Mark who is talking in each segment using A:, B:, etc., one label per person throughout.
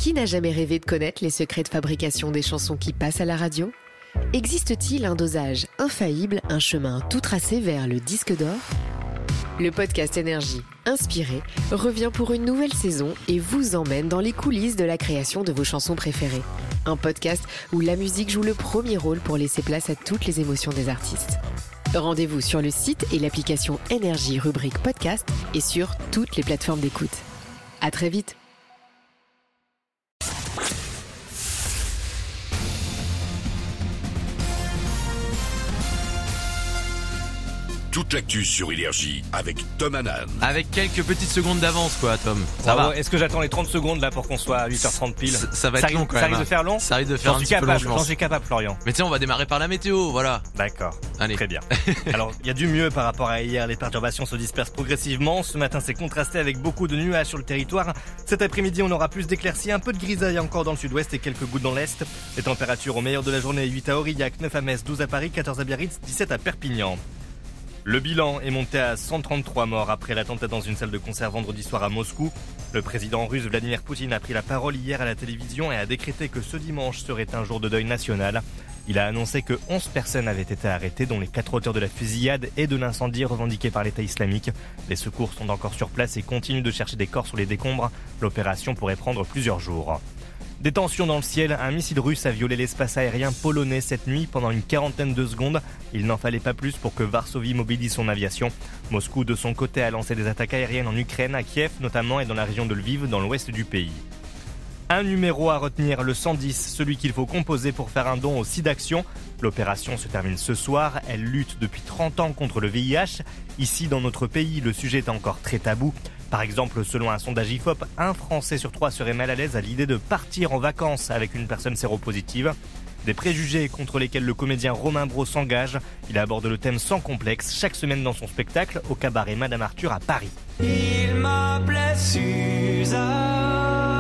A: Qui n'a jamais rêvé de connaître les secrets de fabrication des chansons qui passent à la radio ? Existe-t-il un dosage infaillible, un chemin tout tracé vers le disque d'or ? Le podcast Énergie, inspiré, revient pour une nouvelle saison et vous emmène dans les coulisses de la création de vos chansons préférées. Un podcast où la musique joue le premier rôle pour laisser place à toutes les émotions des artistes. Rendez-vous sur le site et l'application Énergie rubrique podcast et sur toutes les plateformes d'écoute. À très vite.
B: Toute l'actu sur Énergie avec Tom Hanan.
C: Avec quelques petites secondes d'avance, quoi, Tom. Ça va.
D: Est-ce que j'attends les 30 secondes là pour qu'on soit à 8h30 pile?
C: Ça va être long quand même.
D: Ça risque de faire long?
C: Ça risque de faire un petit peu long, je pense.
D: J'en suis capable, Florian.
C: Mais tiens, on va démarrer par la météo, voilà.
D: D'accord.
C: Allez.
D: Très bien. Alors, il y a du mieux par rapport à hier. Les perturbations se dispersent progressivement. Ce matin, c'est contrasté avec beaucoup de nuages sur le territoire. Cet après-midi, on aura plus d'éclaircies, un peu de grisaille encore dans le sud-ouest et quelques gouttes dans l'est. Les températures au meilleur de la journée, 8 à Aurillac, 9 à Metz, 12 à Paris, 14 à Biarritz, 17 à Perpignan. Le bilan est monté à 133 morts après l'attentat dans une salle de concert vendredi soir à Moscou. Le président russe Vladimir Poutine a pris la parole hier à la télévision et a décrété que ce dimanche serait un jour de deuil national. Il a annoncé que 11 personnes avaient été arrêtées, dont les 4 auteurs de la fusillade et de l'incendie revendiqué par l'État islamique. Les secours sont encore sur place et continuent de chercher des corps sous les décombres. L'opération pourrait prendre plusieurs jours. Des tensions dans le ciel, un missile russe a violé l'espace aérien polonais cette nuit pendant une quarantaine de secondes. Il n'en fallait pas plus pour que Varsovie mobilise son aviation. Moscou, de son côté, a lancé des attaques aériennes en Ukraine, à Kiev notamment, et dans la région de Lviv, dans l'ouest du pays. Un numéro à retenir, le 110, celui qu'il faut composer pour faire un don au SIDAction. L'opération se termine ce soir. Elle lutte depuis 30 ans contre le VIH. Ici, dans notre pays, le sujet est encore très tabou. Par exemple, selon un sondage IFOP, un Français sur 3 serait mal à l'aise à l'idée de partir en vacances avec une personne séropositive. Des préjugés contre lesquels le comédien Romain Brault s'engage. Il aborde le thème sans complexe chaque semaine dans son spectacle au cabaret Madame Arthur à Paris.
E: Il m'appelait Suzanne.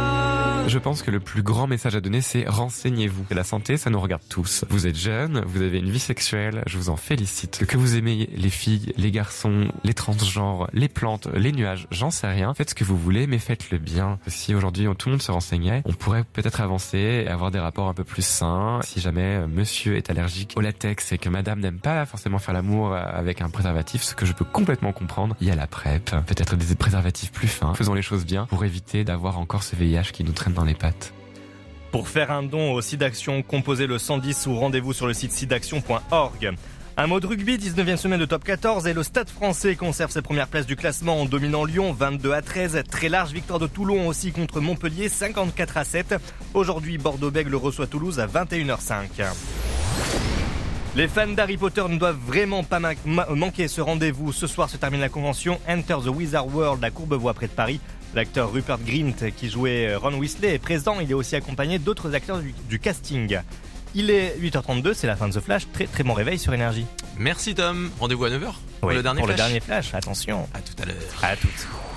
F: Je pense que le plus grand message à donner, c'est renseignez-vous. La santé, ça nous regarde tous. Vous êtes jeune, vous avez une vie sexuelle, je vous en félicite. Que vous aimez les filles, les garçons, les transgenres, les plantes, les nuages, j'en sais rien. Faites ce que vous voulez, mais faites-le bien. Si aujourd'hui tout le monde se renseignait, on pourrait peut-être avancer et avoir des rapports un peu plus sains. Si jamais monsieur est allergique au latex et que madame n'aime pas forcément faire l'amour avec un préservatif, ce que je peux complètement comprendre, il y a la PrEP, peut-être des préservatifs plus fins. Faisons les choses bien pour éviter d'avoir encore ce VIH qui nous traîne dans les pattes.
D: Pour faire un don au SIDAction, composez le 110 ou rendez-vous sur le site sidaction.org. Un mot de rugby, 19e semaine de top 14 et le Stade français conserve ses premières places du classement en dominant Lyon 22-13. Très large victoire de Toulon aussi contre Montpellier 54-7. Aujourd'hui, Bordeaux-Bègles reçoit Toulouse à 21h05. Les fans d'Harry Potter ne doivent vraiment pas manquer ce rendez-vous. Ce soir se termine la convention Enter the Wizard World à Courbevoie près de Paris. L'acteur Rupert Grint qui jouait Ron Weasley est présent. Il est aussi accompagné d'autres acteurs du casting. Il est 8h32, c'est la fin de The Flash. Très très bon réveil sur Énergie.
C: Merci Tom. Rendez-vous à 9h pour le dernier flash.
D: Le dernier flash, attention.
C: À tout à l'heure.
D: À toutes.